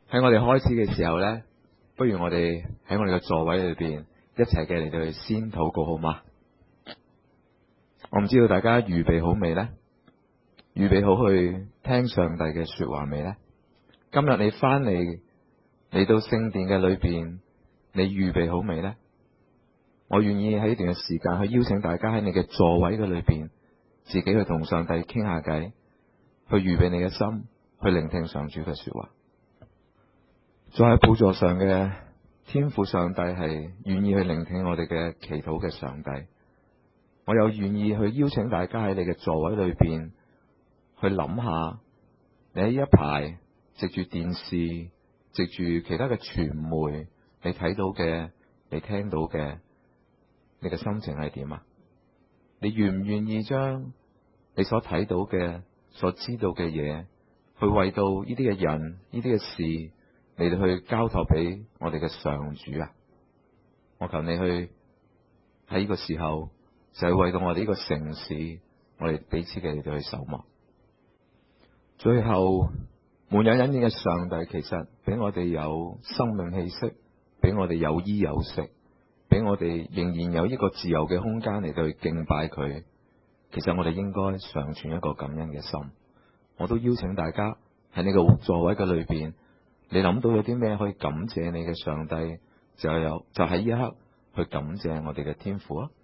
喺我哋開始嘅時候呢，不如我哋喺我哋嘅座位裏邊一齊嘅嚟到去先禱告，好嗎？我唔知道大家預備好未呢？預備好去聽上帝嘅說話未呢？今日你翻嚟到聖殿嘅裏邊，你預備好未呢？我願意喺呢段嘅時間去邀請大家喺你嘅座位嘅裏邊，自己去同上帝傾下偈，去預備你嘅心，去聆聽上主嘅說話。坐喺寶座上嘅天父上帝係願意去聆聽我哋嘅祈禱嘅上帝。我又願意去邀請大家喺你嘅座位裏邊去諗下，你喺一排藉住電視、藉住其他嘅傳媒，你睇到嘅、你聽到嘅，你嘅心情係點啊？你願唔願意將你所睇到嘅、所知道嘅嘢，去為到呢啲嘅人、呢啲嘅事，嚟到去交託俾我哋嘅上主啊？我求你去喺呢個時候，就係為到我哋呢個城市，我哋彼此嘅嚟到去守望。最後，滿有恩典嘅上帝，其實俾我哋有生命氣息，俾我哋有衣有食，俾我哋仍然有一個自由嘅空間嚟到去敬拜佢。其實我哋應該常存一個感恩嘅心。我都邀請大家喺呢個座位嘅裏邊，你諗到有啲咩可以感謝你嘅上帝，就喺呢一刻去感謝我哋嘅天父啊！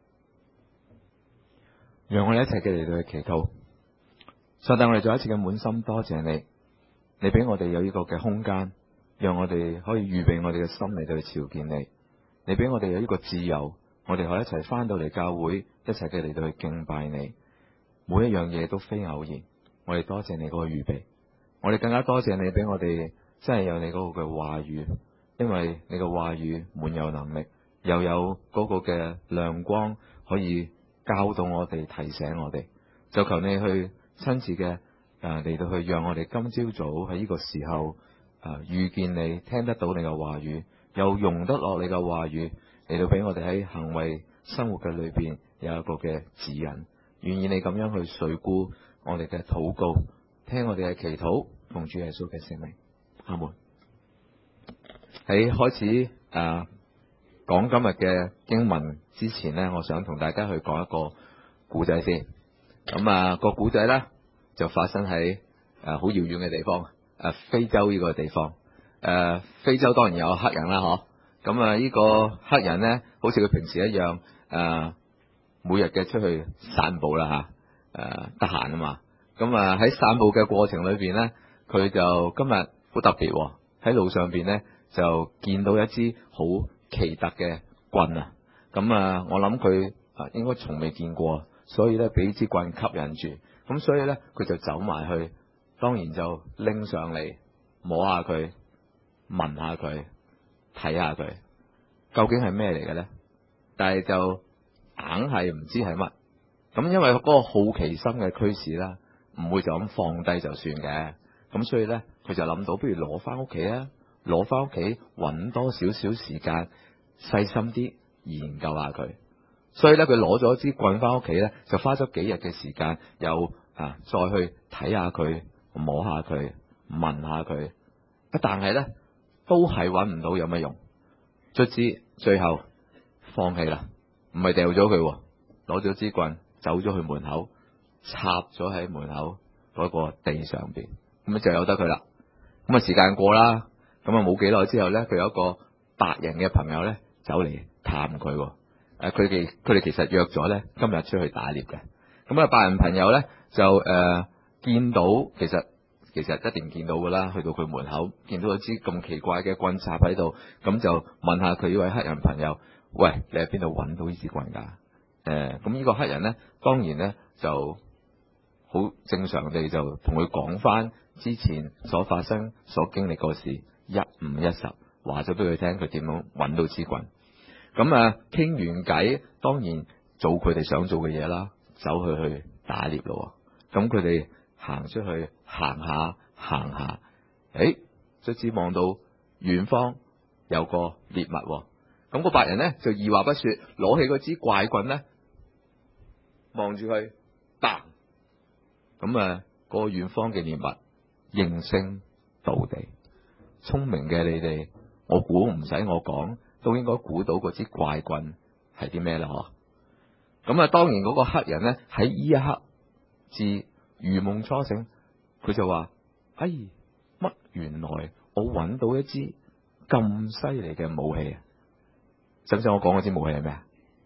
讓我哋一齊嘅嚟到去祈禱。上帝，我哋再一次嘅滿心多謝你，你俾我哋有呢個嘅空間，讓我哋可以預備我哋嘅心嚟到去朝見你。你俾我哋有呢個自由，我哋可以一齊翻到嚟教會，一齊嘅嚟到去敬拜你。每一樣嘢都非偶然，我哋多謝你嗰個預備，我哋更加多謝你俾我哋真係有你嗰個嘅話語，因為你嘅話語滿有能力，又有嗰個嘅亮光可以教導我哋，提醒我哋。就求你去親自嘅嚟到去讓我哋今朝早喺呢個時候遇見你，聽得到你嘅話語，又容得落你嘅話語嚟到俾我哋喺行為生活嘅裏邊有一個嘅指引。願意你咁樣去垂顧我哋嘅禱告，聽我哋嘅祈禱，奉主耶穌嘅聖名，阿門。喺開始講今日嘅經文之前呢，我想同大家去講一個古仔先。咁個古仔呢，就發生喺好遙遠嘅地方，非洲呢個地方。非洲當然有黑人啦，嗬。咁呢個黑人呢，好似佢平時一樣，每日嘅出去散步啦吓，得閒啊嘛。咁喺散步嘅過程裏邊呢，佢就今日好特別，喺路上邊呢，就見到一支好奇特嘅棍啊。咁我諗佢應該從未見過，所以咧俾支棍吸引住。咁所以咧佢就走埋去，當然就拎上嚟摸下佢，聞下佢，睇下佢，究竟係咩嚟嘅咧？但係就硬係唔知係乜。咁因為嗰個好奇心嘅驅使啦，唔會就咁放低就算嘅。咁所以咧佢就諗到，不如攞翻屋企啊，攞翻屋企搵多少少時間，細心啲研究下佢。所以咧佢攞咗支棍翻屋企咧，就花咗幾日嘅時間，又再去睇下佢，摸下佢，聞下佢。但係咧都係搵唔到有乜用。卒之最後放棄啦，唔係掉咗佢，攞咗支棍走咗去門口，插咗喺門口嗰個地上邊，咁就由得佢啦。咁時間過啦，咁冇幾耐之後咧，佢有一個白人嘅朋友咧走嚟探佢。佢哋其實約咗咧今日出去打獵嘅。咁白人朋友咧就見到，其實一定見到噶啦，去到佢門口見到一支咁奇怪嘅棍插喺度，咁就問下佢呢位黑人朋友：喂，你喺邊度揾到呢支棍噶？咁呢個黑人咧，當然咧就好正常地就同佢講翻之前所發生、所經歷過事，一五一十話咗俾佢聽，佢點樣揾到支棍。咁傾完偈，當然做佢哋想做嘅嘢啦，走去打獵咯。咁佢哋行出去行下，卒之望到遠方有個獵物。咁個白人咧就二話不說，攞起嗰支怪棍咧，望住佢，嘭！咁嗰個遠方嘅獵物應聲倒地。 聰明嘅你哋，我估唔使我講，都應該估到嗰支怪棍係啲咩啦？嗬。咁啊，當然嗰個黑人咧喺呢一刻至如夢初醒，佢就話：哎，乜原來我揾到一支咁犀利嘅武器啊！使唔使我講嗰支武器係咩啊？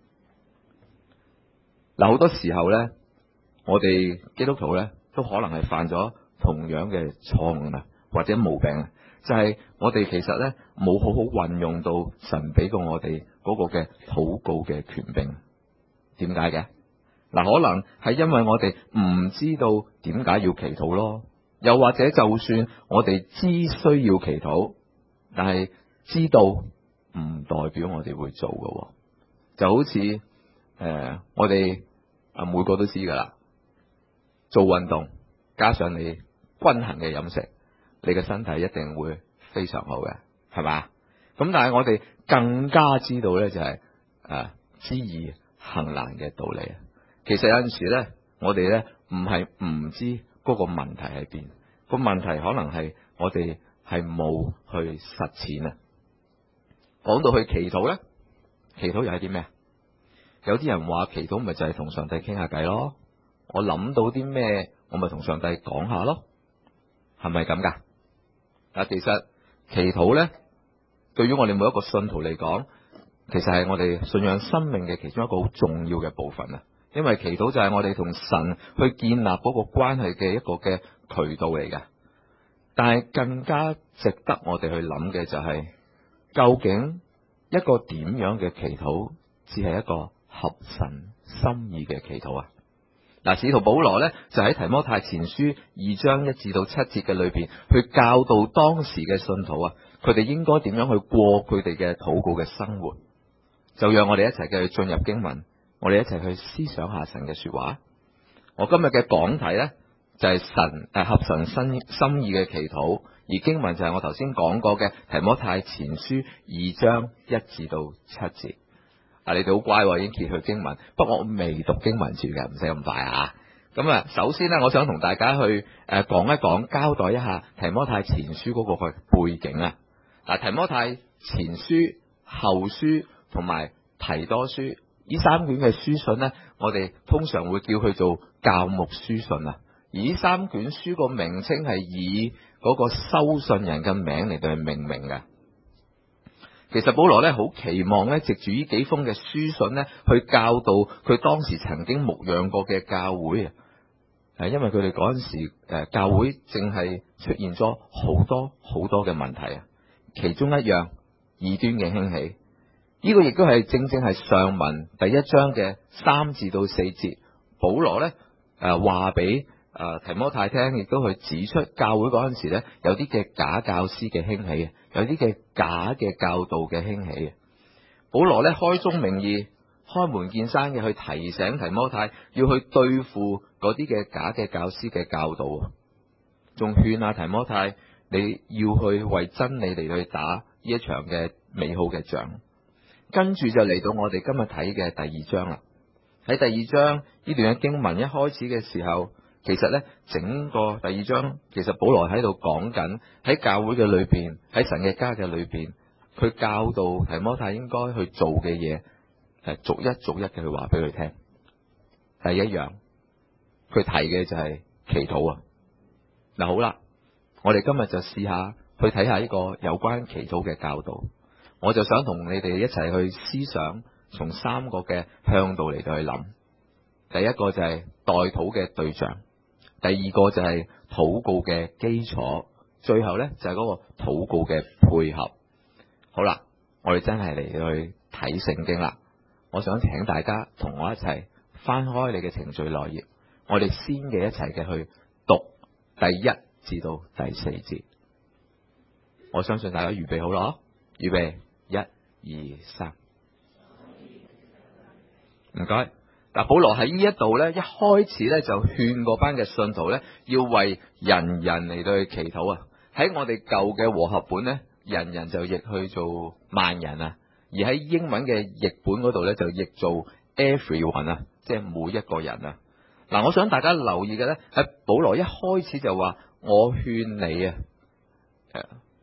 嗱，好多時候咧，我哋基督徒咧都可能係犯咗同樣嘅錯誤啊，或者毛病啊，就係我哋其實咧冇好好運用到神俾過我哋嗰個嘅禱告嘅權柄。點解嘅？嗱，可能係因為我哋唔知道點解要祈禱咯，又或者就算我哋知需要祈禱，但係知道唔代表我哋會做嘅。就好似我哋每個都知噶啦，做運動加上你均衡嘅飲食，你嘅身體一定會非常好嘅，係嘛？咁但係我哋更加知道咧，就係知易行難嘅道理啊！其實有陣時咧，我哋咧唔係唔知嗰個問題喺邊，個問題可能係我哋係冇去實踐啊！講到去祈禱咧，祈禱又係啲咩啊？有啲人話祈禱咪就係同上帝傾下偈咯，我諗到啲咩，我咪同上帝講下咯，係咪咁噶？嗱，其實祈禱咧，對於我哋每一個信徒嚟講，其實係我哋信仰生命嘅其中一個好重要嘅部分啊！因為祈禱就係我哋同神去建立嗰個關係嘅一個嘅渠道嚟嘅。但係更加值得我哋去諗嘅就係，究竟一個點樣嘅祈禱只係一個合神心意嘅祈禱啊？嗱，使徒保羅咧就喺提摩太前書2章1至到7節嘅裏邊，去教導當時嘅信徒啊，佢哋應該點樣去過佢哋嘅禱告嘅生活。就讓我哋一齊嘅去進入經文，我哋一齊去思想下神嘅說話。我今日嘅講題呢，就係合神心意嘅祈禱，而經文就係我頭先講過嘅提摩太前書2章1至到7節。你哋好乖，已經揭去經文，不過我未讀經文住嘅，唔使咁快啊。咁首先呢，我想同大家去講一講，交代一下提摩太前書嗰個背景啊。嗱，提摩太前書、後書同埋提多書呢3卷嘅書信呢，我哋通常會叫佢做教牧書信啊。而呢3卷書個名稱係以嗰個收信人嘅名嚟到去命名嘅。其實保羅咧好期望咧，藉住呢幾封嘅書信咧，去教導佢當時曾經牧養過嘅教會啊。因為佢哋嗰陣時教會正係出現咗好多嘅問題啊。其中一樣異端嘅興起。呢個亦都係正係上文第1章嘅3至到4節，保羅咧話俾提摩太聽，亦都去指出教會嗰陣時咧有啲嘅假教師嘅興起，有啲嘅假嘅教導嘅興起。保羅咧開宗明義、開門見山嘅去提醒提摩太要去對付嗰啲嘅假嘅教師嘅教導，仲勸下提摩太你要去為真理嚟去打呢一場嘅美好嘅仗。跟住就嚟到我哋今日睇嘅第2章啦。喺第2章呢段嘅經文一開始嘅時候，其實呢整個第2章，其實保羅喺度講緊喺教會嘅裏邊，喺神嘅家嘅裏邊，佢教導提摩太應該去做嘅嘢，逐一嘅去話俾佢聽。第一樣，佢提嘅就係祈禱啊。嗱，好啦，我哋今日就試下去睇下呢個有關祈禱嘅教導。我就想同你哋一齊去思想，從3個嘅向度嚟到去諗。第一個就係代禱嘅對象，第二個就係禱告嘅基礎，最後呢就係嗰個禱告嘅配合。好啦，我哋真係嚟去睇聖經啦。我想請大家同我一齊翻開你嘅程序內頁，我哋先嘅一齊嘅去讀第1至到第4節。我相信大家預備好啦，預備。1、2、3，唔該。嗱，保羅喺呢一度咧，一開始咧就勸嗰班嘅信徒咧，要為人人嚟到去祈禱啊。喺我哋舊嘅和合本咧，人人就譯去做萬人啊，而喺英文嘅譯本嗰度咧就譯做 everyone 啊，即係每一個人啊。嗱，我想大家留意嘅咧，喺保羅一開始就話我勸你啊，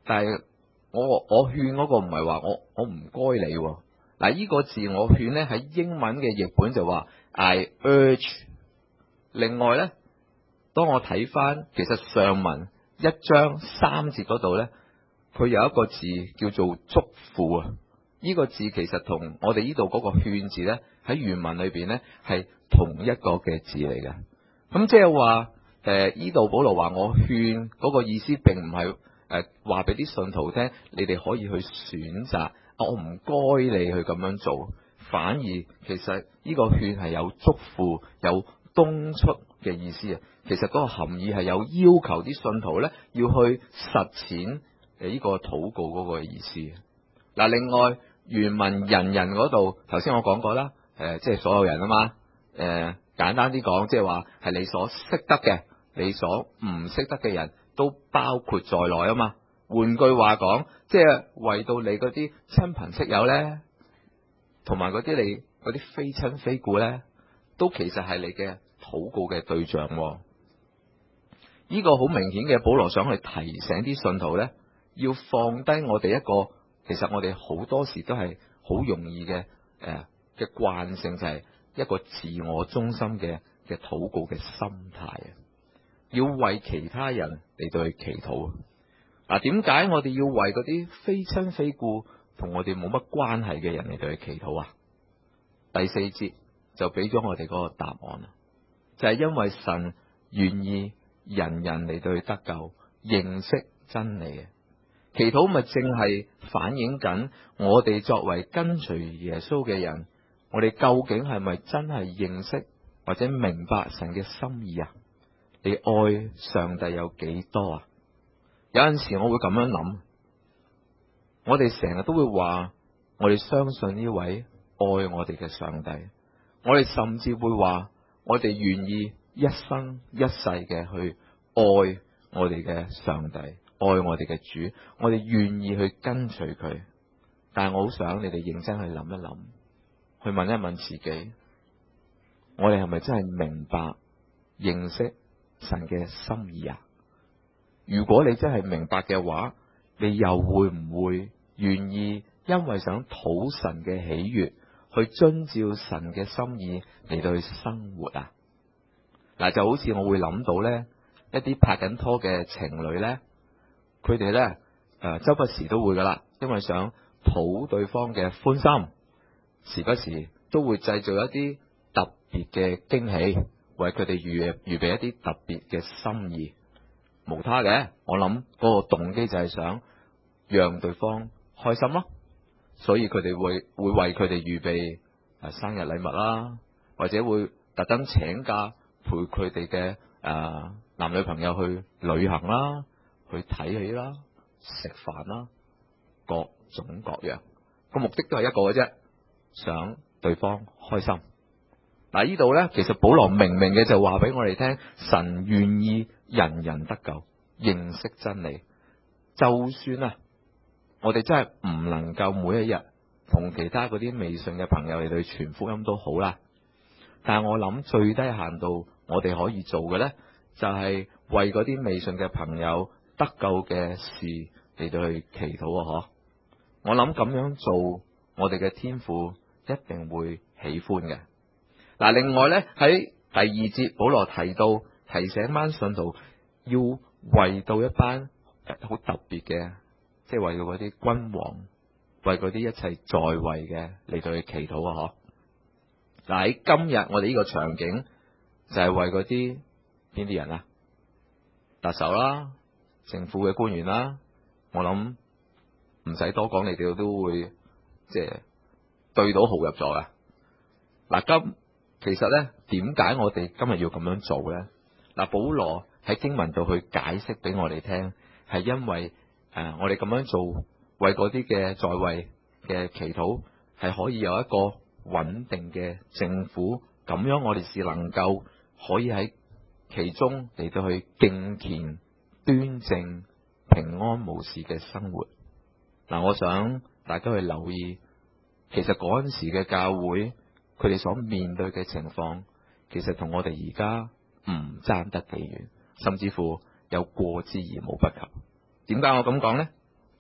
但係我勸嗰個唔係話我唔該你喎。嗱，呢個字我勸咧喺英文嘅譯本就話 I urge。另外咧，當我睇翻其實上文1章3節嗰度咧，佢有一個字叫做囑咐啊。呢個字其實同我哋呢度嗰個勸字咧喺原文裏邊咧係同一個嘅字嚟嘅。咁即係話呢度保羅話我勸嗰個意思並唔係話俾啲信徒聽，你哋可以去選擇，我唔該你去咁樣做，反而其實呢個勸係有囑咐、有敦促嘅意思啊。其實嗰個含義係有要求啲信徒咧要去實踐呢個禱告嗰個意思。嗱，另外原文人嗰度，頭先我講過啦，即係所有人啊嘛。簡單啲講，即係話係你所識得嘅，你所唔識得嘅人都包括在內啊嘛。換句話講，即係為到你嗰啲親朋戚友咧，同埋嗰啲你嗰啲非親非故咧，都其實係你嘅禱告嘅對象。呢個好明顯嘅，保羅想去提醒啲信徒咧，要放低我哋一個，其實我哋好多時都係好容易嘅嘅慣性，就係一個自我中心嘅禱告嘅心態啊！要為其他人嚟到去祈禱。嗱，點解我哋要為嗰啲非親非故同我哋冇乜關係嘅人嚟到去祈禱啊？第4節就俾咗我哋嗰個答案啦，就係因為神願意人人嚟到去得救，認識真理嘅。祈禱咪正係反映緊我哋作為跟隨耶穌嘅人，我哋究竟係咪真係認識或者明白神嘅心意啊？你愛上帝有幾多啊？有陣時我會咁樣諗，我哋成日都會話我哋相信呢位愛我哋嘅上帝，我哋甚至會話我哋願意一生一世嘅去愛我哋嘅上帝，愛我哋嘅主，我哋願意去跟隨佢。但係我好想你哋認真去諗一諗，去問一問自己，我哋係咪真係明白認識神嘅心意啊？如果你真係明白嘅話，你又會唔會願意因為想討神嘅喜悅，去遵照神嘅心意嚟到去生活啊？嗱，就好似我會諗到咧，一啲拍緊拖嘅情侶咧，佢哋咧周不時都會噶啦，因為想討對方嘅歡心，時不時都會製造一啲特別嘅驚喜，為佢哋預備一啲特別嘅心意。無他嘅，我諗嗰個動機就係想讓對方開心咯，所以佢哋會為佢哋預備生日禮物啦，或者會特登請假陪佢哋嘅男女朋友去旅行啦，去睇戲啦，食飯啦，各種各樣，個目的都係一個嘅啫，想對方開心。嗱，呢度咧，其實保羅明明嘅就話俾我哋聽，神願意人人得救，認識真理。就算啊，我哋真係唔能夠每一日同其他嗰啲未信嘅朋友嚟到傳福音都好啦，但係我諗最低限度我哋可以做嘅咧，就係為嗰啲未信嘅朋友得救嘅事嚟到去祈禱啊！我諗咁樣做，我哋嘅天父一定會喜歡嘅。嗱，另外咧，喺第2節保羅提到提醒班信徒要為到一班好特別嘅，即係為到嗰啲君王，為嗰啲一切在位嘅嚟到去祈禱啊！嗱，喺今日我哋呢個場景就係為嗰啲邊啲人啊？特首啦，政府嘅官員啦，我諗唔使多講，你哋都會即係對到號入座嘅。嗱，其實咧，點解我哋今日要咁樣做咧？嗱，保羅喺經文度去解釋俾我哋聽，係因為我哋咁樣做，為嗰啲嘅在位嘅祈禱，係可以有一個穩定嘅政府，咁樣我哋是能夠可以喺其中嚟到去敬虔、端正、平安無事嘅生活。嗱，我想大家去留意，其實嗰陣時嘅教會，佢哋所面對嘅情況，其實同我哋而家唔爭得幾遠，甚至乎有過之而無不及。點解我咁講呢？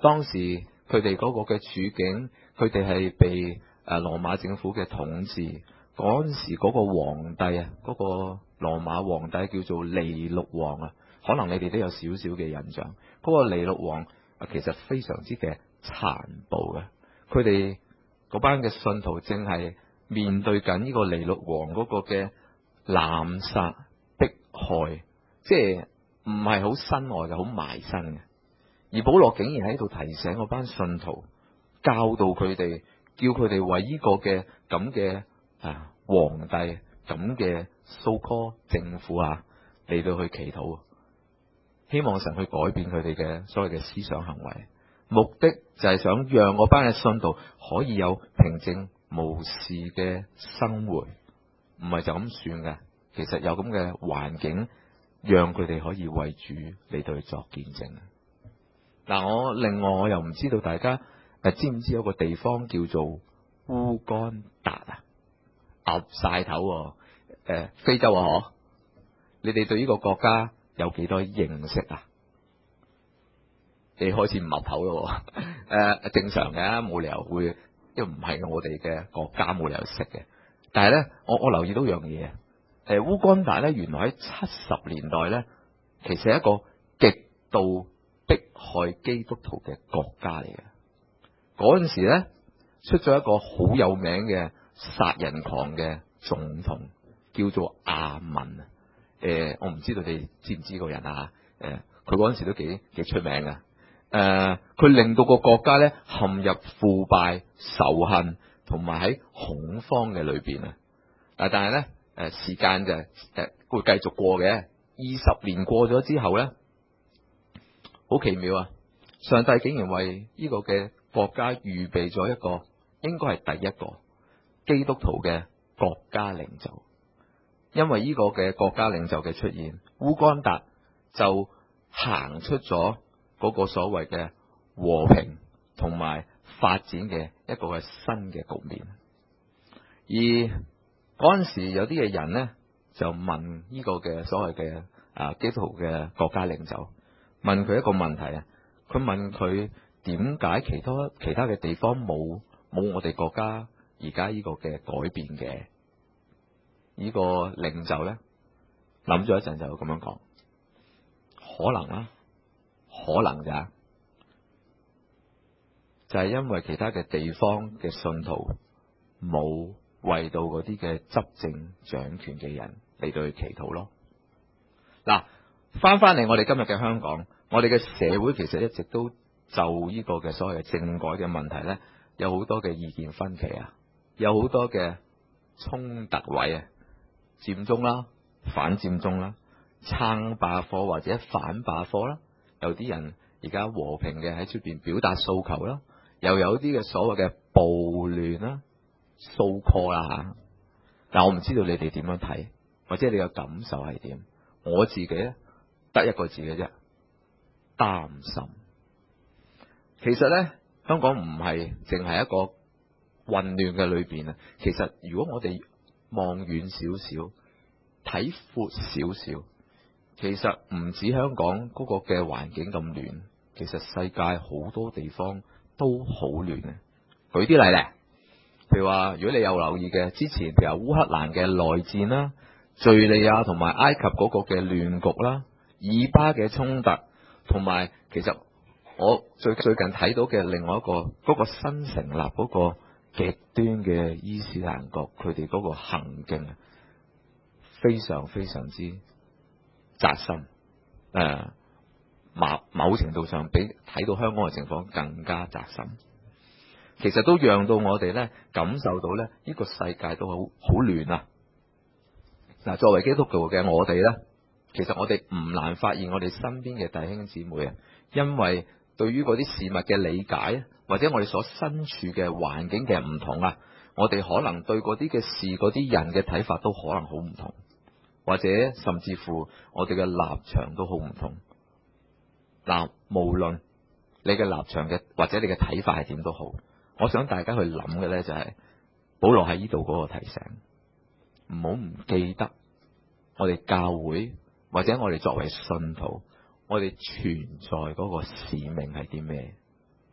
當時佢哋嗰個嘅處境，佢哋係被羅馬政府嘅統治。嗰陣時嗰個皇帝啊，嗰個羅馬皇帝叫做尼祿王啊，可能你哋都有少少嘅印象。嗰個尼祿王其實非常之嘅殘暴嘅，佢哋嗰班嘅信徒正係面對緊呢個尼祿王嗰個嘅濫殺迫害，即係唔係好身外嘅，好埋身嘅。而保羅竟然喺度提醒嗰班信徒，教導佢哋，叫佢哋為呢個嘅咁嘅皇帝咁嘅so called政府嚟到去祈禱，希望神去改變佢哋嘅所謂嘅思想行為，目的就係想讓嗰班嘅信徒可以有平靜無事嘅生活，唔係就咁算嘅。其實有咁嘅環境，讓佢哋可以為主嚟到去作見證。另外我又唔知道大家知唔知有個地方叫做烏干達岌晒頭非洲嗬？你哋對呢個國家有幾多認識啊？你開始唔岌頭咯？正常嘅，冇理由會，因為唔係我哋嘅國家，冇理由識嘅。但係咧，我留意到樣嘢，烏干達咧，原來喺70年代咧，其實係一個極度迫害基督徒嘅國家嚟嘅。嗰陣時咧，出咗一個好有名嘅殺人狂嘅總統，叫做阿文。我唔知道你知唔知個人啊？佢嗰陣時都幾出名嘅。佢令到個國家咧陷入腐敗、仇恨同埋喺恐慌嘅裏邊啊！但係咧，時間就會繼續過嘅。20年過咗之後咧，好奇妙啊！上帝竟然為呢個嘅國家預備咗一個，應該係第一個基督徒嘅國家領袖。因為呢個嘅國家領袖嘅出現，烏干達就行出咗嗰個所謂嘅和平同埋發展嘅一個嘅新嘅局面。而嗰陣時有啲嘅人呢，就問呢個嘅所謂嘅基督徒嘅國家領袖，問佢一個問題啊。佢問佢點解其他嘅地方冇我哋國家而家呢個嘅改變嘅？呢個領袖呢，諗咗一陣就咁樣講，可能啦，可能咋？就係因為其他嘅地方嘅信徒冇為到嗰啲嘅執政掌權嘅人嚟到去祈禱咯。翻嚟我哋今日嘅香港，我哋嘅社會其實一直都就呢個嘅所謂嘅政改嘅問題呢，有好多嘅意見分歧啊，有好多嘅衝突位啊，佔中啦、反佔中啦、撐罷課或者反罷課啦，有啲人而家和平嘅喺出邊表達訴求啦，又有啲嘅所謂嘅暴亂啦、so call 啦吓。但我唔知道你哋點樣睇，或者你嘅感受係點？我自己咧得一個字嘅啫，擔心。其實咧，香港唔係淨係一個混亂嘅裏邊啊。其實如果我哋望遠少少，睇闊少少，其實唔止香港嗰個嘅環境咁亂，其實世界好多地方都好亂啊。舉啲例咧，譬如話，如果你有留意嘅，之前譬如烏克蘭嘅內戰啦、敘利亞同埋埃及嗰個嘅亂局啦、以巴嘅衝突，同埋其實我最近睇到嘅另外一個嗰個新成立嗰個極端嘅伊斯蘭國，佢哋嗰個行徑非常非常之扎心。某程度上比睇到香港嘅情況更加扎心。其實都讓到我哋咧感受到咧呢個世界都好亂啊！作為基督徒嘅我哋咧，其實我哋唔難發現我哋身邊嘅弟兄姊妹啊，因為對於嗰啲事物嘅理解，或者我哋所身處嘅環境嘅唔同啊，我哋可能對嗰啲嘅事、嗰啲人嘅睇法都可能好唔同，或者甚至乎我哋嘅立場都好唔同。無論你嘅立場嘅或者你嘅睇法係點都好，我想大家去諗嘅咧就係保羅喺呢度嗰個提醒，唔好唔記得我哋教會或者我哋作為信徒，我哋存在嗰個使命係啲咩？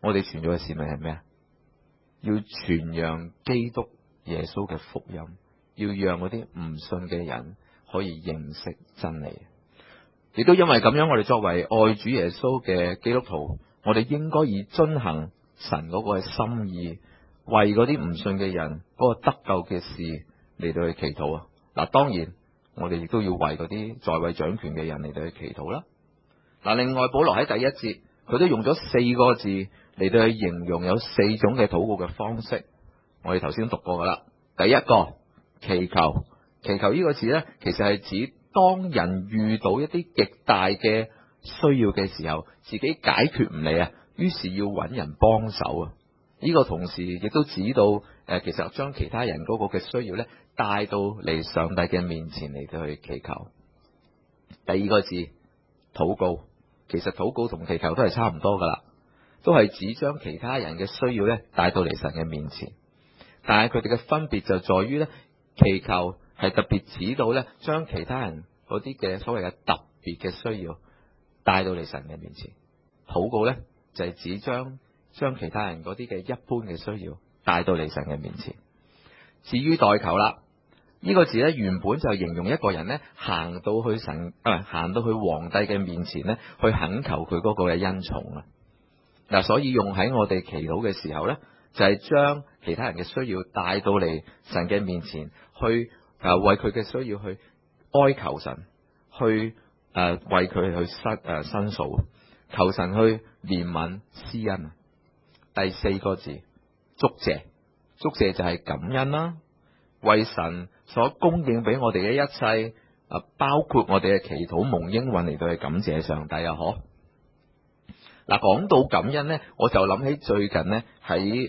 我哋傳咗嘅使命係咩啊？要傳揚基督耶穌嘅福音，要讓嗰啲唔信嘅人可以認識真理。亦都因為咁樣，我哋作為愛主耶穌嘅基督徒，我哋應該以遵行神嗰個嘅心意，為嗰啲唔信嘅人嗰個得救嘅事嚟到去祈禱啊！嗱，當然我哋亦都要為嗰啲在位掌權嘅人嚟到去祈禱啦。嗱，另外保羅喺第一節佢都用咗4個字嚟到去形容有4種嘅禱告嘅方式，我哋頭先都讀過噶啦。第一個祈求，祈求呢個字呢，其實係指當人遇到一啲極大嘅需要嘅時候，自己解決唔嚟啊，於是要揾人幫手啊。呢個同時亦都指到其實將其他人嗰個嘅需要呢帶到嚟上帝嘅面前嚟到去祈求。第二個字禱告，其實禱告同祈求都係差唔多噶啦，都係指將其他人嘅需要呢帶到嚟神嘅面前。但係佢哋嘅分別就在於呢，祈求係特別指到呢，將其他人嗰啲嘅所謂嘅特別嘅需要帶到嚟神嘅面前。禱告呢，就係指將其他人嗰啲嘅一般嘅需要帶到嚟神嘅面前。至於代求啦，呢個字呢，原本就形容一個人呢行到去行到去皇帝嘅面前呢，去懇求佢嗰個嘅恩寵啊。嗱，所以用喺我哋祈禱嘅時候呢，就係將其他人嘅需要帶到嚟神嘅面前，去為佢嘅需要去哀求神，去為佢去申訴，求神去憐憫施恩。第4個字祝謝，祝謝就係感恩啦，為神所供應俾我哋嘅一切，包括我哋嘅祈禱蒙應允嚟到去感謝上帝啊！嗬。嗱，講到感恩呢，我就諗起最近呢喺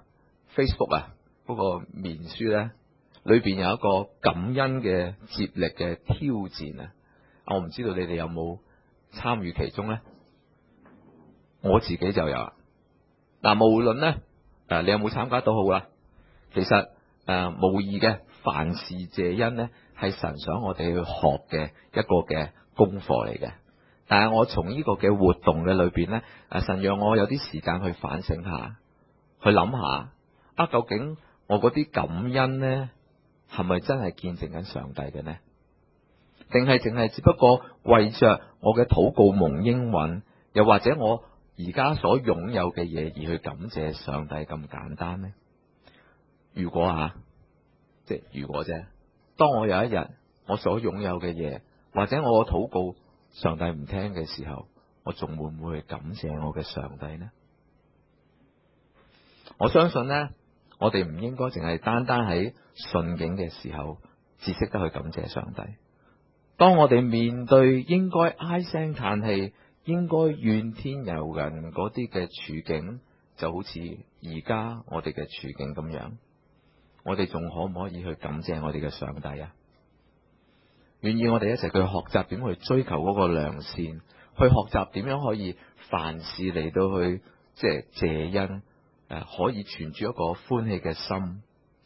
Facebook 嗰個面書呢裏邊有一個感恩嘅接力嘅挑戰啊！我唔知道你哋有冇參與其中呢？我自己就有。嗱，無論呢你有冇參加都好啦。其實無疑嘅凡事謝恩呢，係神想我哋去學嘅一個嘅功課嚟嘅。但係我從呢個嘅活動嘅裏邊呢，神讓我有啲時間去反省下，去諗下究竟我嗰啲感恩呢係咪真係見證緊上帝嘅呢？定係淨係只不過為着我嘅禱告蒙應允，又或者我而家所擁有嘅嘢而去感謝上帝咁簡單呢？如果即係如果啫，當我有一日我所擁有嘅嘢，或者我嘅禱告上帝唔聽嘅時候，我仲會唔會去感謝我嘅上帝呢？我相信呢，我哋唔應該淨係單單喺順境嘅時候只識得去感謝上帝。當我哋面對應該唉聲嘆氣、應該怨天尤人嗰啲嘅處境，就好似而家我哋嘅處境咁樣，我哋仲可唔可以去感謝我哋嘅上帝啊？願意我哋一齊去學習點去追求嗰個良善，去學習點樣可以凡事嚟到去即係謝恩，可以存住一個歡喜嘅心。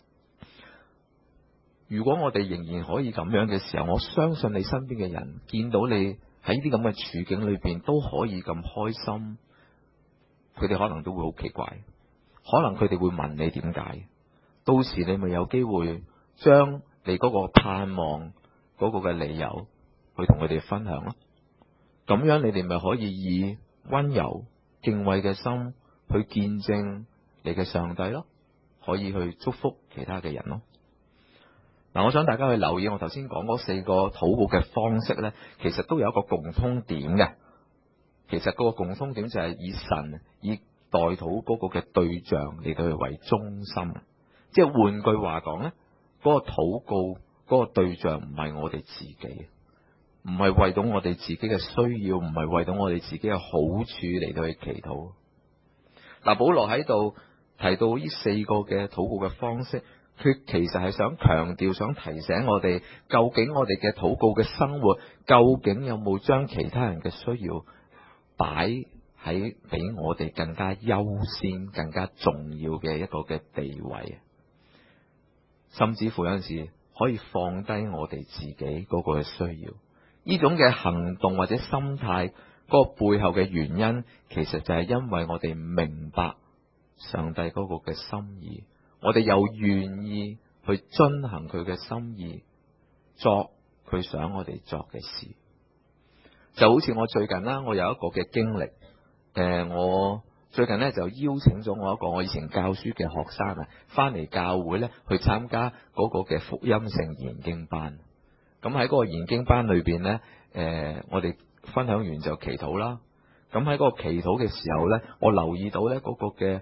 如果我哋仍然可以咁樣嘅時候，我相信你身邊嘅人見到你喺呢啲咁嘅處境裏邊都可以咁開心，佢哋可能都會好奇怪，可能佢哋會問你點解。到時你咪有機會將你嗰個盼望嗰個嘅理由去同佢哋分享咯。咁樣你哋咪可以以溫柔敬畏嘅心去見證你嘅上帝咯，可以去祝福其他嘅人咯。嗱，我想大家去留意我頭先講嗰4個禱告嘅方式呢，其實都有一個共通點嘅。其實嗰個共通點就係以神以代禱嗰個嘅對象嚟到去為中心。即係換句話講呢，嗰個禱告嗰個對象唔係我哋自己，唔係為到我哋自己嘅需要，唔係為到我哋自己嘅好處嚟到去祈禱。嗱，保羅喺度提到呢4個嘅禱告嘅方式，佢其實係想強調、想提醒我哋，究竟我哋嘅禱告嘅生活，究竟有冇將其他人嘅需要擺喺比我哋更加優先、更加重要嘅一個嘅地位，甚至乎有陣時可以放低我哋自己嗰個嘅需要。呢種嘅行動或者心態， 嗰個背後嘅原因，其實就係因為我哋明白上帝嗰個嘅心意，我哋又願意去遵行佢嘅心意，作佢想我哋作嘅事。就好似我最近啦，我有一個嘅經歷，我最近咧就邀請咗我一個我以前教書嘅學生啊，翻嚟教會咧去參加嗰個嘅福音性研經班。咁喺嗰個研經班裏邊咧，我哋分享完就祈禱啦。咁喺嗰個祈禱嘅時候咧，我留意到咧嗰個嘅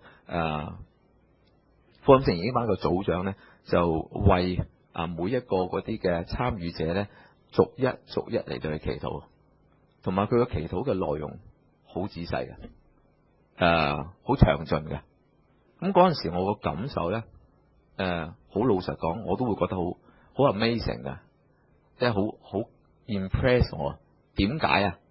福音性研經班嘅組長咧，就為每一個嗰啲嘅參與者咧，逐一嚟到去祈禱，同埋佢嘅祈禱嘅內容好仔細嘅，好詳盡嘅。咁嗰陣時我個感受咧，好老實講，我都會覺得好 amazing 嘅，即係好 impress 我。點解啊？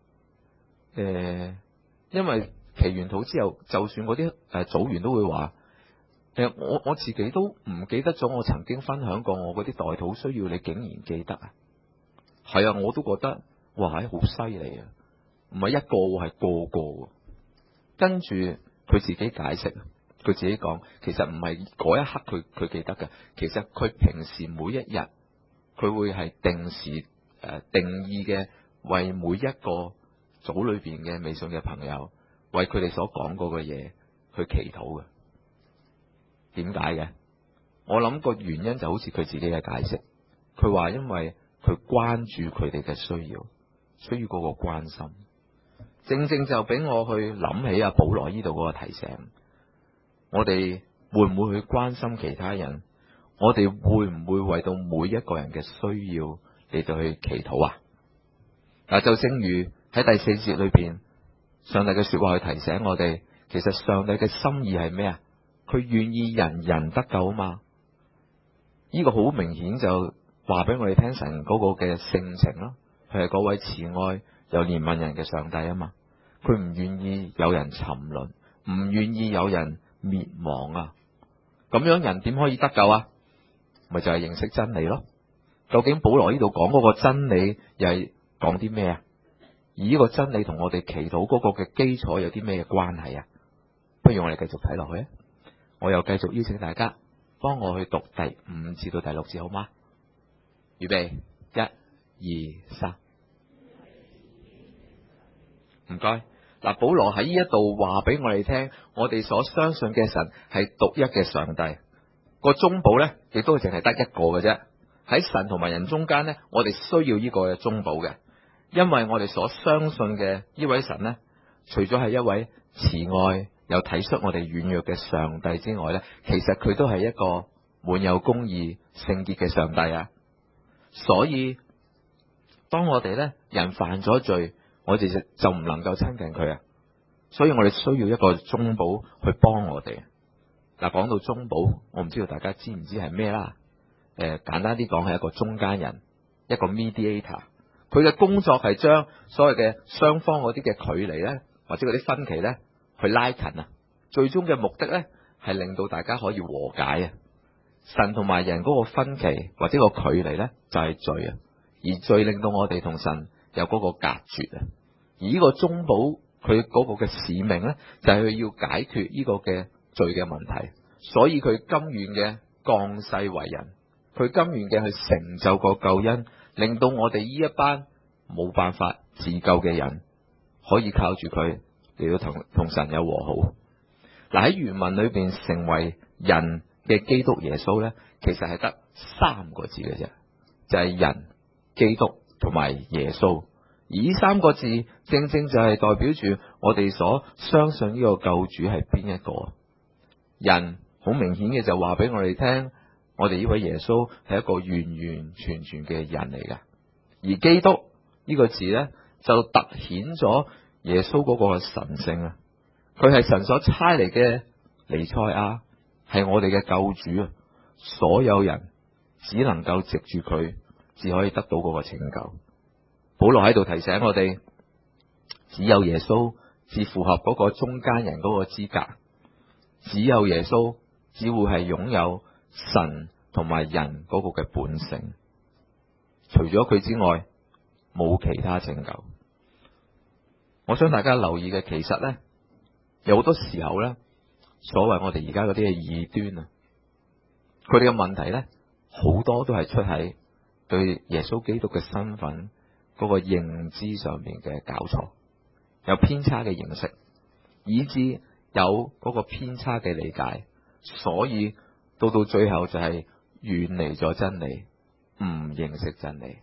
因為祈完禱之後，就算嗰啲組員都會話，我自己都唔記得咗，我曾經分享過我嗰啲代禱需要，你竟然記得啊？係啊，我都覺得哇，好犀利啊！唔係一個，係個個。跟住佢自己解釋，佢自己講，其實唔係嗰一刻佢記得嘅，其實佢平時每一日佢會係定時定義嘅，為每一個組裏邊嘅微信嘅朋友，為佢哋所講過嘅嘢去祈禱嘅。點解嘅？我諗個原因就好似佢自己嘅解釋，佢話因為佢關注佢哋嘅需要嗰個關心，正正就俾我去諗起阿保羅呢度嗰個提醒。我哋會唔會去關心其他人？我哋會唔會為到每一個人嘅需要嚟到去祈禱啊？嗱，就正如喺第4節裏邊，上帝嘅說話去提醒我哋，其實上帝嘅心意係咩啊？佢願意人人得救啊嘛。呢個好明顯就話俾我哋聽，神嗰個嘅性情咯，佢係嗰位慈愛又憐憫人嘅上帝啊嘛。佢唔願意有人沉淪，唔願意有人滅亡啊。咁樣人點可以得救啊？咪就係認識真理咯。究竟保羅呢度講嗰個真理又係講啲咩啊？而呢個真理同我哋祈禱嗰個嘅基礎有啲咩關係啊？不如我哋繼續睇落去啊！我又繼續邀請大家幫我去讀第5至到第6節，好嗎？預備，1、2、3，唔該。嗱，保羅喺呢一度話俾我哋聽，我哋所相信嘅神係獨一嘅上帝，個中保咧亦都淨係得一個嘅啫。喺神同埋人中間咧，我哋需要呢個嘅中保嘅，因為我哋所相信嘅呢位神咧，除咗係一位慈愛又體恤我哋軟弱嘅上帝之外咧，其實佢都係一個滿有公義、聖潔嘅上帝啊。所以當我哋咧人犯咗罪，我哋就唔能夠親近佢啊。所以我哋需要一個中保去幫我哋。嗱，講到中保，我唔知道大家知唔知係咩啦？簡單啲講，係一個中間人，一個 mediator。佢嘅工作係將所謂嘅雙方嗰啲嘅距離咧，或者嗰啲分歧咧，去拉近啊。最終嘅目的咧，係令到大家可以和解啊。神同埋人嗰個分歧或者個距離咧，就係罪啊。而罪令到我哋同神有嗰個隔絕啊。而呢個中保佢嗰個嘅使命咧，就係佢要解決呢個嘅罪嘅問題。所以佢甘願嘅降世為人，佢甘願嘅去成就個救恩，令到我哋呢一班冇辦法自救嘅人，可以靠住佢嚟到同神有和好。嗱，喺原文裏邊，成為人嘅基督耶穌咧，其實係得3個字嘅啫，就係人、基督同埋耶穌。而呢3個字正正就係代表住我哋所相信呢個救主係邊一個。人好明顯嘅就話俾我哋聽，我哋呢位耶穌係一個完完全全嘅人嚟㗎。而基督呢個字咧，就凸顯咗耶穌嗰個神聖啊。佢係神所差嚟嘅彌賽亞，係我哋嘅救主啊。所有人只能夠藉住佢，至可以得到嗰個拯救。保羅喺度提醒我哋，只有耶穌至符合嗰個中間人嗰個資格，只有耶穌只會係擁有神同埋人嗰個嘅本性，除咗佢之外冇其他拯救。 我想大家留意嘅，其實呢，有好多時候呢，所謂我哋而家嗰啲嘅異端啊，佢哋嘅問題呢，好多都係出喺對耶穌基督嘅身份嗰個認知上面嘅搞錯，有偏差嘅認識，以致有嗰個偏差嘅理解，所以到最後就係遠離咗真理，唔認識真理。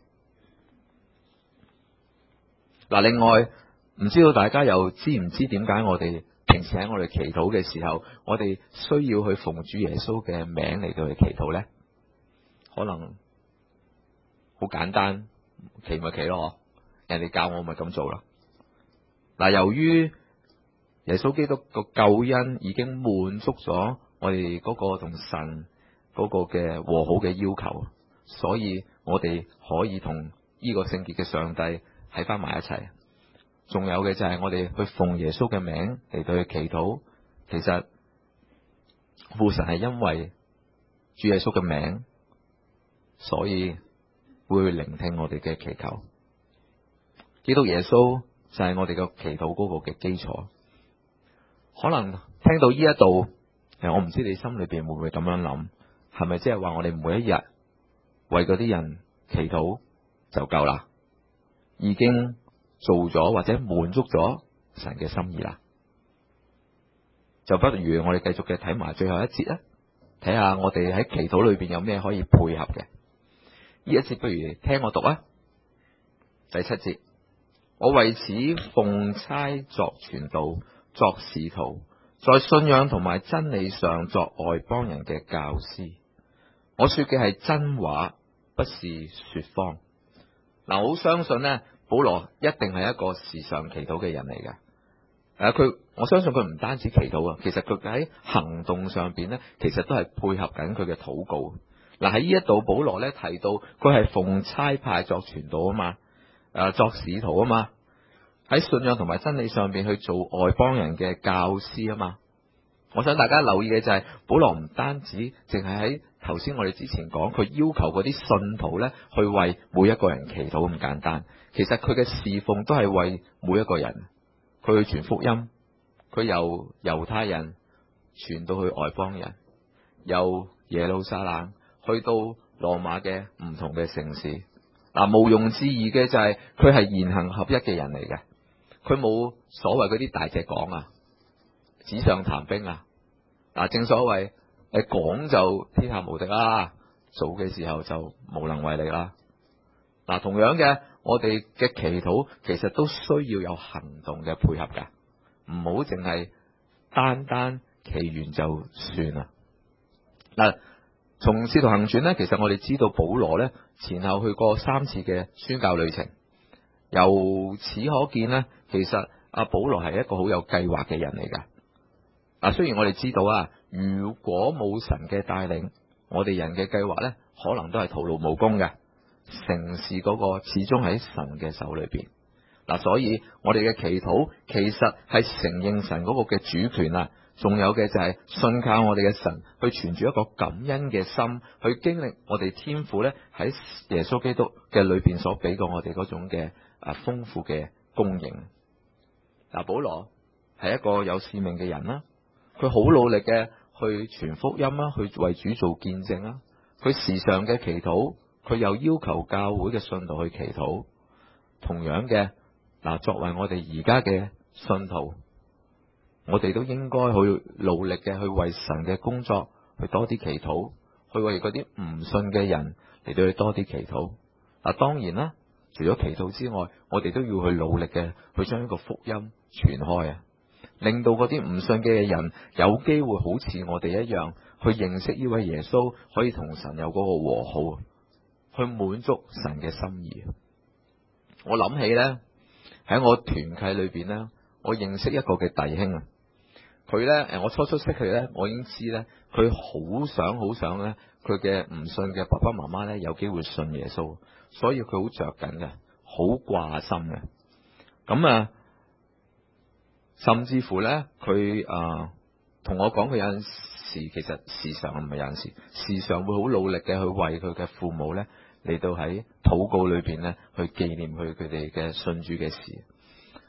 嗱，另外唔知道大家又知唔知點解我哋平時喺我哋祈禱嘅時候，我哋需要去奉主耶穌嘅名嚟到去祈禱呢？可能好簡單，祈咪祈咯，人哋教我咪咁做咯。嗱，由於耶穌基督個救恩已經滿足咗我哋嗰個同神嗰個嘅和好嘅要求，所以我哋可以同呢個聖潔嘅上帝喺翻埋一齊。仲有嘅就係我哋去奉耶穌嘅名嚟到去祈禱，其實父神係因為主耶穌嘅名，所以會聆聽我哋嘅祈求。基督耶穌就係我哋嘅祈禱嗰個嘅基礎。可能聽到呢一度，我唔知你心裏邊會唔會咁樣諗，係咪即係話我哋每一日為嗰啲人祈禱就夠啦，已經做咗或者滿足咗神嘅心意啦？就不如我哋繼續嘅睇埋最後一節啦，睇下我哋喺祈禱裏邊有咩可以配合嘅。呢一節不如聽我讀啊。第7節，我為此奉差作傳道、作使徒，在信仰同埋真理上作外邦人嘅教師。我說嘅係真話，不是說謊。嗱，我好相信呢，保羅一定係一個時常祈禱嘅人嚟嘅。我相信佢唔單止祈禱啊，其實佢喺行動上邊呢，其實都係配合緊佢嘅禱告。嗱，喺呢一度，保羅呢提到佢係奉差派作傳道啊嘛，作使徒啊嘛，喺信仰同埋真理上邊去做外邦人嘅教師啊嘛。我想大家留意嘅就係，保羅唔單止淨係喺頭先我哋之前講，佢要求嗰啲信徒呢去為每一個人祈禱咁簡單。其實佢嘅侍奉都係為每一個人，佢去傳福音，佢由猶太人傳到去外邦人，由耶路撒冷去到羅馬嘅唔同嘅城市。嗱，毋庸置疑嘅就係佢係言行合一嘅人嚟嘅，佢冇所謂嗰啲大隻講啊，紙上談兵啊。嗱，正所謂講就天下無敵啦，做嘅時候就無能為力啦。嗱，同樣嘅，我哋嘅祈禱其實都需要有行動嘅配合噶，唔好淨係單單祈完就算啦。嗱，從使徒行傳呢，其實我哋知道保羅呢前後去過3次嘅宣教旅程，由此可見呢，其實阿保羅係一個好有計劃嘅人嚟噶。嗱，雖然我哋知道啊，如果冇神嘅帶領，我哋人嘅計劃呢，可能都係徒勞無功嘅。成事嗰個始終喺神嘅手裏邊。嗱，所以我哋嘅祈禱其實係承認神嗰個嘅主權啊，仲有嘅就係信靠我哋嘅神，去存住一個感恩嘅心，去經歷我哋天父呢喺耶穌基督嘅裏邊所俾過我哋嗰種嘅豐富嘅供應。嗱，保羅係一個有使命嘅人啦，佢好努力嘅去傳福音啦，去為主做見證啦，佢時常嘅祈禱。佢又要求教會嘅信徒去祈禱，同樣嘅嗱，作為我哋而家嘅信徒，我哋都應該去努力嘅去為神嘅工作去多啲祈禱，去為嗰啲唔信嘅人嚟到去多啲祈禱。嗱，當然啦，除咗祈禱之外，我哋都要去努力嘅去將呢個福音傳開啊，令到嗰啲唔信嘅人有機會好似我哋一樣去認識呢位耶穌，可以同神有嗰個和好，去滿足神嘅心意。我諗起呢，喺我團契裏邊呢，我認識一個嘅弟兄啊，佢呢，我初識佢呢，我已經知呢，佢好想呢，佢嘅唔信嘅爸爸媽媽呢，有機會信耶穌，所以佢好着緊嘅，好掛心嘅。咁甚至乎呢，佢同我講，佢有陣時其實時常唔係有陣時，時常會好努力嘅去為佢嘅父母呢，嚟到喺禱告裏邊呢，去紀念佢哋嘅信主嘅事。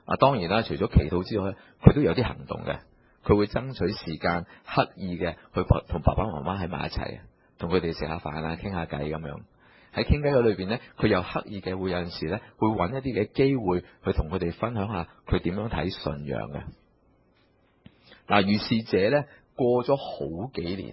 當然啦，除咗祈禱之外，佢都有啲行動嘅。佢會爭取時間，刻意嘅去同爸爸媽媽喺埋一齊，同佢哋食下飯啊，傾下偈咁樣。喺傾偈嘅裏邊呢，佢又刻意嘅會有陣時呢，會揾一啲嘅機會去同佢哋分享下佢點樣睇信仰嘅。如是者呢，過咗好幾年，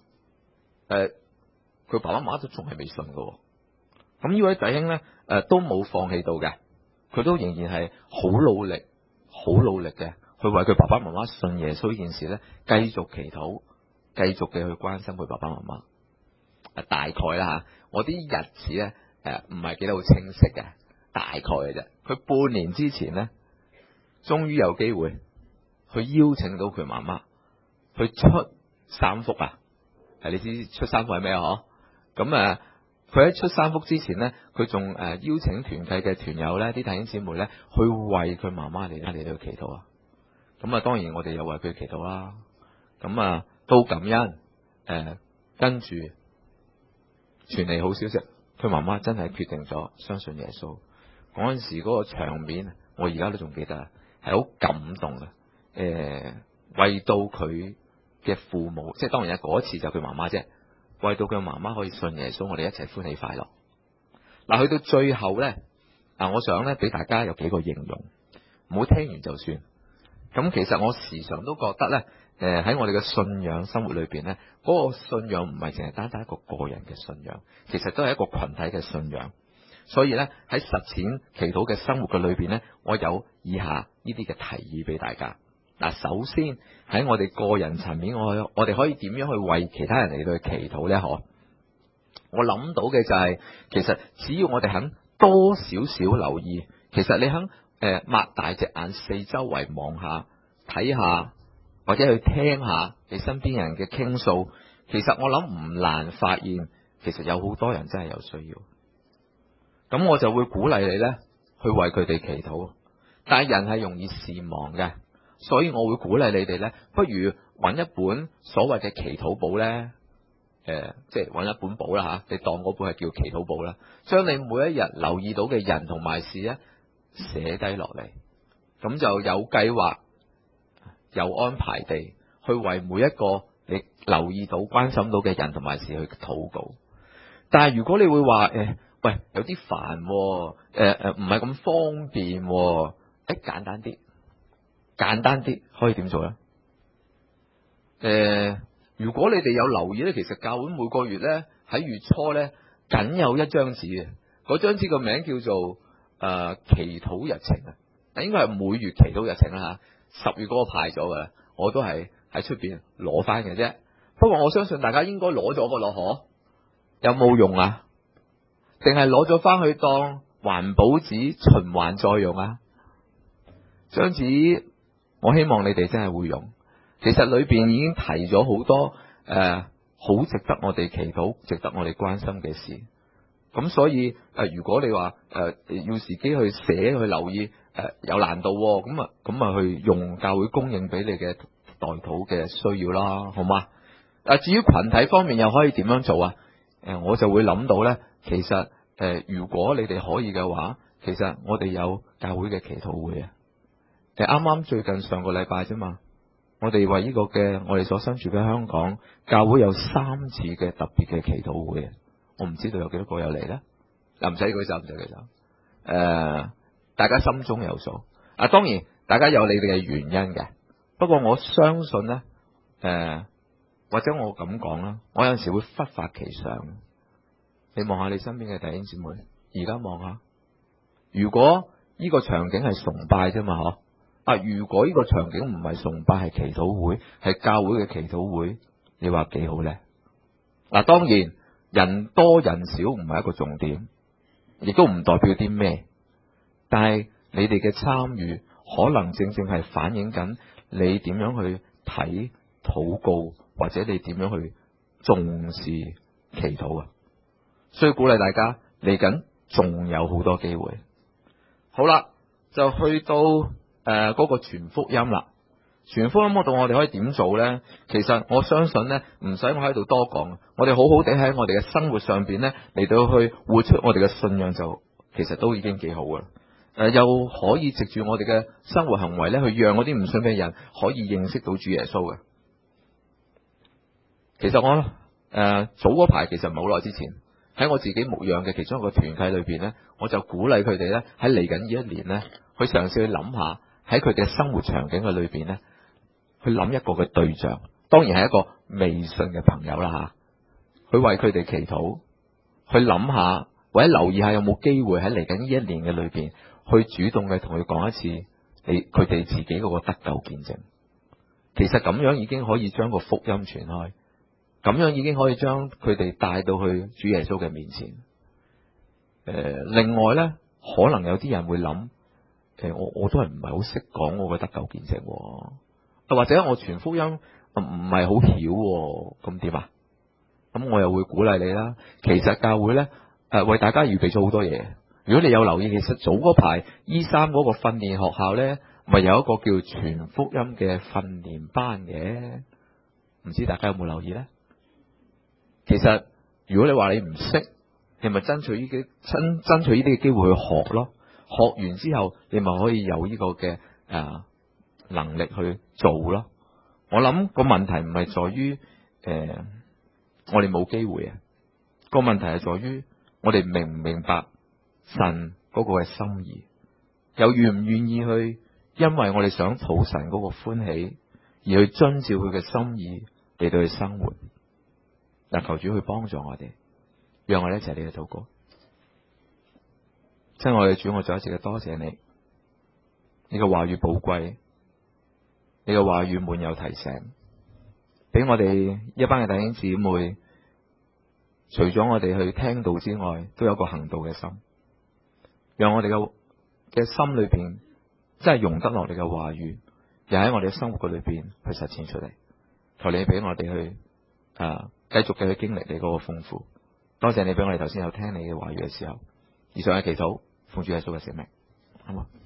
佢爸爸媽媽都仲係未信嘅。咁呢位弟兄呢，都冇放棄到嘅，佢都仍然係好努力嘅去為佢爸爸媽媽信耶穌呢件事呢，繼續祈禱，繼續嘅去關心佢爸爸媽媽。大概啦吓，我啲日子呢，唔係記得好清晰嘅，大概嘅啫。佢半年之前呢，終於有機會去邀請到佢媽媽去出三福啊！你知出三福係咩啊？咁佢喺出三福之前呢，佢仲邀請團契嘅團友呢，啲弟兄姊妹呢，去為佢媽媽嚟到祈禱啊！咁當然我哋又為佢祈禱啦。咁都感恩，跟住傳嚟好消息，佢媽媽真係決定咗相信耶穌。嗰陣時嗰個場面，我而家都仲記得，係好感動嘅。為到佢嘅父母，即係當然嗰一次就佢媽媽啫。為到佢媽媽可以信耶穌，我哋一齊歡喜快樂。去到最後呢，我想呢俾大家有幾個形容，唔好聽完就算。咁其實我時常都覺得呢，喺我哋嘅信仰生活裏邊呢，嗰個信仰唔係淨係單單一個個人嘅信仰，其實都係一個群體嘅信仰。所以呢，喺實踐祈禱嘅生活嘅裏邊呢，我有以下呢啲嘅提議俾大家。首先喺我哋個人層面，我哋可以點樣去為其他人嚟到去祈禱呢？我諗到嘅就係，其實只要我哋肯多少少留意，其實你肯擘大隻眼四周圍望下睇下，或者去聽下你身邊人嘅傾訴，其實我諗唔難發現，其實有好多人真係有需要。咁我就會鼓勵你呢，去為佢哋祈禱。但係人係容易事忘嘅，所以我會鼓勵你哋呢，不如揾一本所謂嘅祈禱簿呢，即係揾一本簿啦吓，你當嗰本係叫祈禱簿啦，將你每一日留意到嘅人同埋事呢，寫低落嚟，咁就有計劃、有安排地去為每一個你留意到、關心到嘅人同埋事去禱告。但係如果你會話喂，有啲煩，唔係咁方便，簡單啲可以點做呢？如果你哋有留意呢，其實教會每個月呢，喺月初呢，僅有一張紙嘅，嗰張紙個名叫做祈禱日程啊，應該係每月祈禱日程啦吓。10月嗰個派咗嘅，我都係喺出邊攞翻嘅啫。不過我相信大家應該攞咗個咯，有冇用啊？定係攞咗翻去當環保紙循環再用啊？張紙我希望你哋真係會用。其實裏邊已經提咗好多好值得我哋祈禱、值得我哋關心嘅事。咁所以如果你話要自己去寫去留意有難度，咁去用教會供應俾你嘅代禱嘅需要啦，好嗎？至於群體方面又可以點樣做啊？我就會諗到呢，其實如果你哋可以嘅話，其實我哋有教會嘅祈禱會啊。啱啱最近上個禮拜啫嘛，我哋為呢個嘅我哋所身處嘅香港教會有3次嘅特別嘅祈禱會，我唔知道有幾多個有嚟呢？唔使舉手，唔使舉手。大家心中有數。當然大家有你哋嘅原因嘅，不過我相信呢，或者我咁講啦，我有陣時會忽發奇想。你望下你身邊嘅弟兄姊妹，而家望下，如果呢個場景係崇拜啫嘛，如果呢個場景唔係崇拜，係祈禱會，係教會嘅祈禱會，你話幾好呢？當然人多人少唔係一個重點，亦都唔代表啲咩，但係你哋嘅參與可能正正係反映緊你點樣去睇禱告，或者你點樣去重視祈禱啊！所以鼓勵大家嚟緊仲有好多機會。好啦，就去到嗰個傳福音啦。傳福音嗰度我哋可以點做呢？其實我相信呢，唔使我喺度多講，我哋好好地喺我哋嘅生活上邊呢，嚟到去活出我哋嘅信仰，就其實都已經幾好噶啦。 又可以藉住我哋嘅生活行為咧，去讓嗰啲唔信嘅人可以認識到主耶穌嘅。其實我早嗰排，其實唔係好耐之前，喺我自己牧養嘅其中一個團契裏邊咧，我就鼓勵佢哋咧喺嚟緊呢一年咧，去嘗試去諗下喺佢哋嘅生活場景嘅裏邊咧，去諗一個嘅對象，當然係一個未信嘅朋友啦吓，去為佢哋祈禱，去諗下或者留意下有冇機會喺嚟緊呢一年嘅裏邊，去主動嘅同佢講一次佢哋自己嗰個得救見證。其實咁樣已經可以將個福音傳開，咁樣已經可以將佢哋帶到去主耶穌嘅面前。另外呢，可能有啲人會諗，我都係唔係好識講我嘅得救見證，或者我傳福音唔係好曉，咁點啊？咁我又會鼓勵你啦。其實教會呢，為大家預備咗好多嘢。如果你有留意，其實早嗰排E3嗰個訓練學校呢，咪有一個叫傳福音嘅訓練班嘅，唔知大家有冇留意呢？其實如果你話你唔識，你咪爭取呢啲嘅機會去學咯。學完之後，你咪可以有呢個嘅能力去做咯。我諗個問題唔係在於我哋冇機會啊，個問題係在於我哋明唔明白神嗰個嘅心意，又願唔願意去因為我哋想討神嗰個歡喜而去遵照佢嘅心意嚟到去生活。嗱，求主去幫助我哋，讓我哋一齊嚟去禱告。親愛嘅主，我再一次嘅多謝你，你嘅話語寶貴，你嘅話語滿有提醒，俾我哋一班嘅弟兄姊妹，除咗我哋去聽道之外，都有個行道嘅心，讓我哋嘅心裏邊真係容得落你嘅話語，又喺我哋嘅生活嘅裏邊去實踐出嚟。求你俾我哋去繼續嘅去經歷你嗰個豐富。多謝你俾我哋頭先有聽你嘅話語嘅時候，以上嘅祈禱奉主耶穌嘅聖名，好嘛？